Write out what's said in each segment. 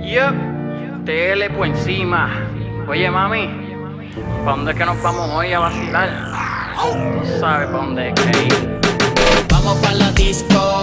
Yup, TL por encima. Oye, mami, ¿pa' dónde es que nos vamos hoy a vacilar? Tú sabes pa' dónde es que ir. Vamos pa' la disco,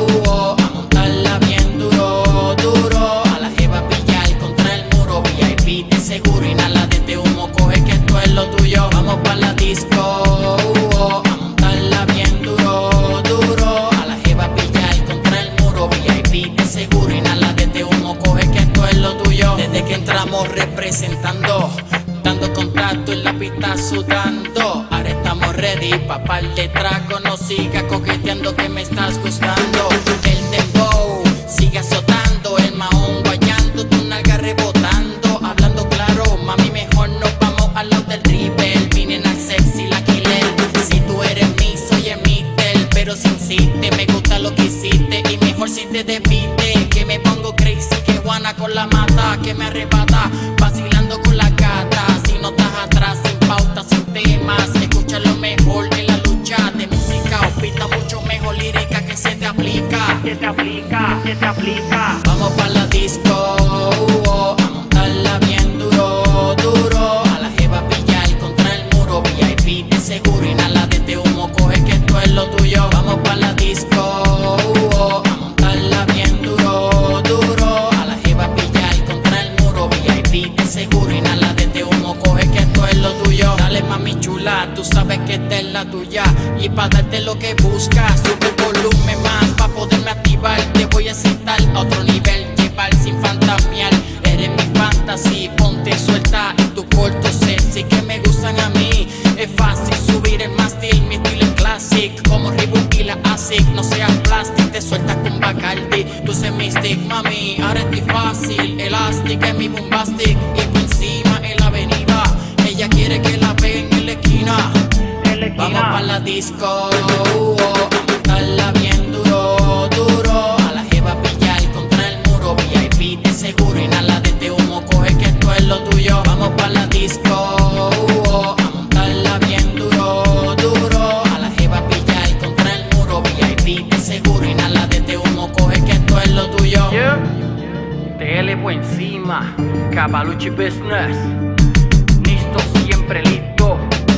a montarla bien duro, duro. A la jeva pillar contra el muro, VIP de seguro, inhala desde humo, coge que esto es lo tuyo. Vamos pa' la disco, a montarla bien duro, duro. A la jeva pillar contra el muro, VIP de seguro, inhala desde humo, coge que esto es lo tuyo. Desde que entramos representando, dando contacto en la pista sudando. Ahora estamos ready pa' par de tragos. No sigas coqueteando que me estás gustando. El dembow sigue azotando, el mahón guayando, tu nalga rebotando. Hablando claro, mami, mejor nos vamos al lado del dribble. Vine a sexy, la killer. Si tú eres mi, soy emitter, pero si insiste, me gusta lo que hiciste. Y mejor si te despide, que me pongo crazy, que Juana con la mata, que me arrebata, vacilando con la gata. Si no estás atrás, sin pauta, sin temas, escucha lo mejor en la lucha de música. Opita mucho mejor lírica que se te aplica, que te aplica, que te aplica. Vamos pa' la disco, a montarla bien duro, duro. A la jeva pillar contra el muro, VIP de seguro, inhala desde humo, coge que esto es lo tuyo. Vamos pa' la disco, a montarla bien duro, duro. A la jeva pillar contra el muro, VIP de seguro, inhala desde humo, coge que esto es lo tuyo. Dale, mami chula, tú sabes que esta es la tuya. Y pa' darte lo que buscas, sube el volumen más pa' poderme activar. Te voy a citar a otro nivel, llevar sin fantasmear. Eres mi fantasy, ponte suelta en tu corto sexy que me gustan a mí. Es fácil subir el mástil, mi estilo es classic, como Reebok y la ASIC. No seas plastic, te sueltas con Bacardi. Tú sé mystic, mami, ahora estoy fácil. Elastic es mi bombastic y por encima en la avenida. Ella quiere que la peguen en la esquina. Vamos pa' la disco, a montarla bien duro, duro. A la jeva pillar contra el muro, VIP de seguro, inhala desde humo, coge que esto es lo tuyo. Vamos pa' la disco, a montarla bien duro, duro. A la jeva pillar contra el muro, VIP de seguro, inhala desde humo, coge que esto es lo tuyo. Yup, TL por encima. Cavalucci Business. Listo, siempre listo.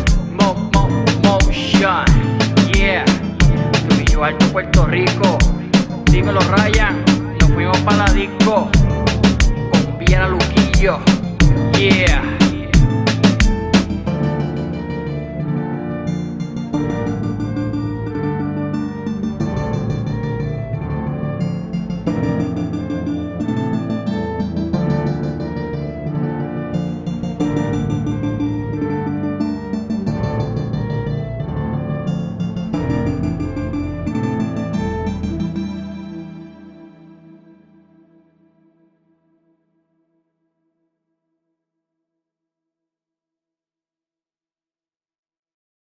Motion. Yeah. Trujillo Alto, Puerto Rico. Dímelo, Ryan. Nos fuimos para la disco con Viera Luquillo. Yeah.